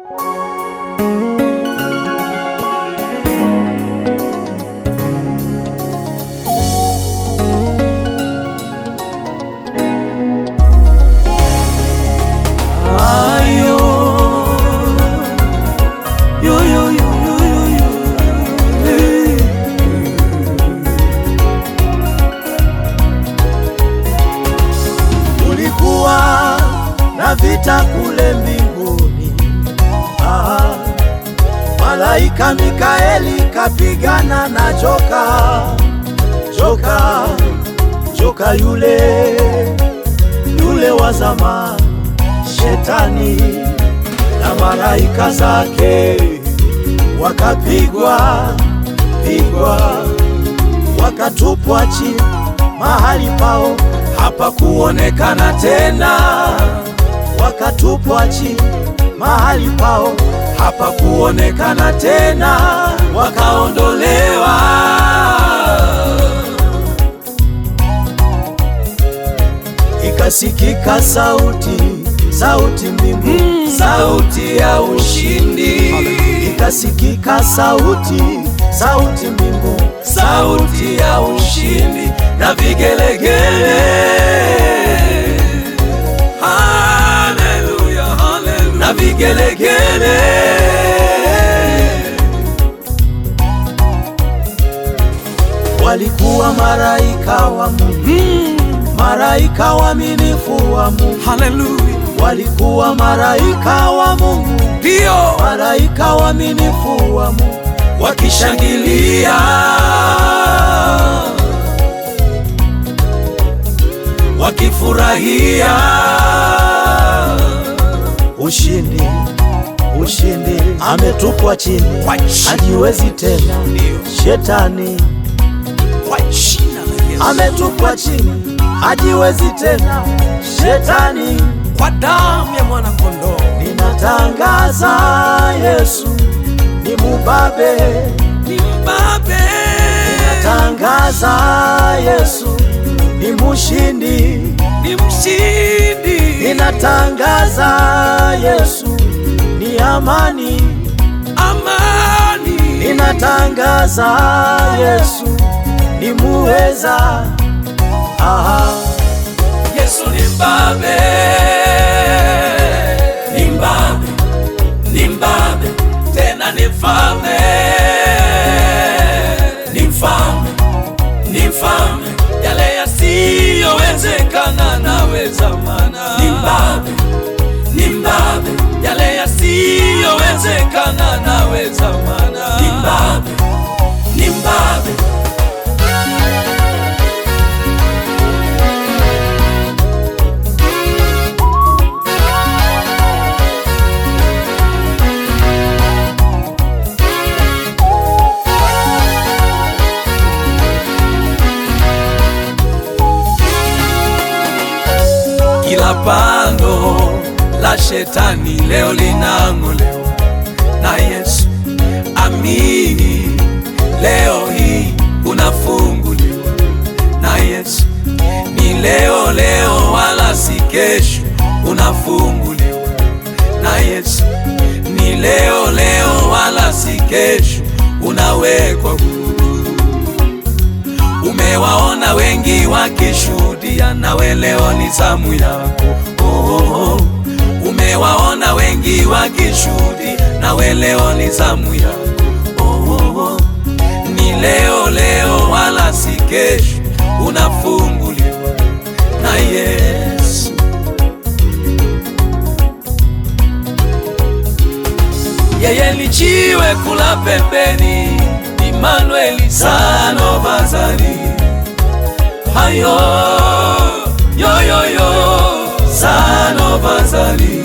Vita kule mbinguni, malaika Mikaeli kapigana na joka yule wa zamani, Shetani na malaika zake wakapigwa, wakatupwa chini, mahali pao hapa kuonekana tena. Wakatupwa chini, mahali pao hapa kuonekana tena, wakaondolewa. Ikasikika sauti mbingu, sauti ya ushindi. Ikasikika sauti mbingu, sauti ya ushindi na vigelegele. Na vigelegele. Walikuwa malaika wa Mungu, malaika waaminifu wa Mungu. Haleluya. Walikuwa malaika wa Mungu, ndio malaika waaminifu wa Mungu, wakishangilia, wakifurahia ushindi. Ametupwa chini, hajiwezi tena. Shetani ametupwa chini, hajiwezi tena. Shetani kwa damu ya mwana kondoo. Ninatangaza Yesu ni mubabe. Ninatangaza Yesu ni mshindi. Ninatangaza Yesu ni amani. Ninatangaza Yesu ni muweza. Yesu ni mbabe, tena ni mfalme, yale yasiyowezekana naweza mana. Ni mbabe, yale yasiyowezekana naweza mana. Ni mbabe. Kila pando la Shetani leo linang'olewa na Yesu. Amini, leo hii unafunguliwa na Yesu. Ni leo wala si kesho, unafunguliwa na Yesu. Ni leo wala si kesho, unawekwa huru. Umewaona wengi wakishuhudia, nawe leo ni zamu yako. Umewaona wengi wakishuhudia, nawe leo ni zamu yako. Ni leo wala si kesho, unafunguliwa na Yesu. Yeye ni jiwe kula pembeni, Emmanuel Sano Bazari. Hayo Sano Bazari.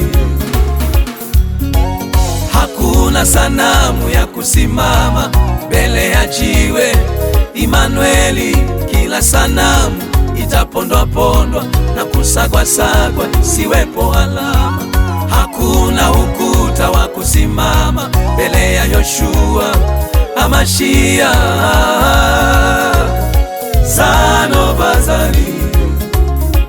Hakuna sanamu ya kusimama mbele ya jiwe Emmanuel. Kila sanamu itapondwa na kusagwa, siwepo alama. Hakuna ukuta wa kusimama mbele ya Yoshua Amashia. Sano Bazari.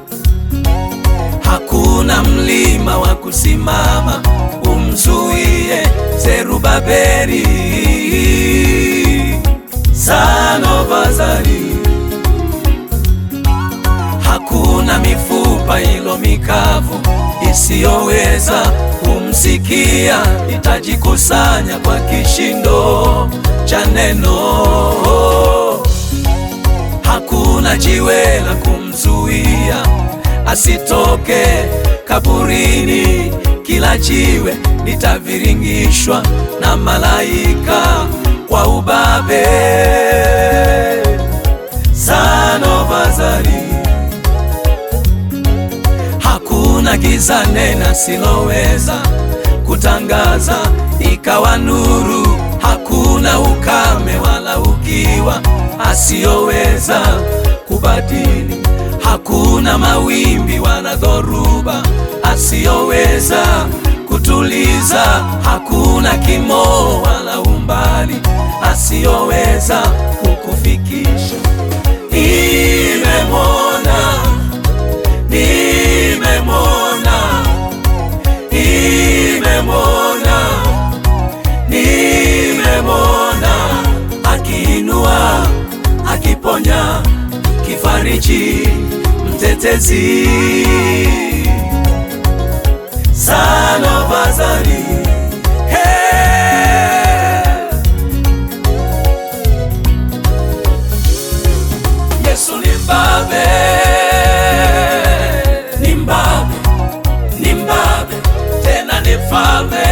Hakuna mlima wa kusimama umzuie Babeli, Son of Azari. Hakuna mifupa ilo mikavu isiyoweza kumsikia, itajikusanya kwa kishindo cha neno. Hakuna jiwe la kumzuia asitoke kaburini, kila jiwe litaviringishwa na malaika kwa ubabe. Son of Azari. Hakuna giza nena siloweza kutangaza ikawa nuru, hakuna ukame wala ukiwa asiyoweza kubadili, hakuna mawimbi wala dhoruba asiyoweza kutuliza, hakuna kimo wala umbali asiyoweza kukufikisha. Nimemwona, nimemwona, nimemwona, nimemwona, akiinua, akiponya, kifariji, mtetezi. Son of Azari. Hey! Yesu ni mbabe, ni mbabe, ni mbabe, tena ni mfalme.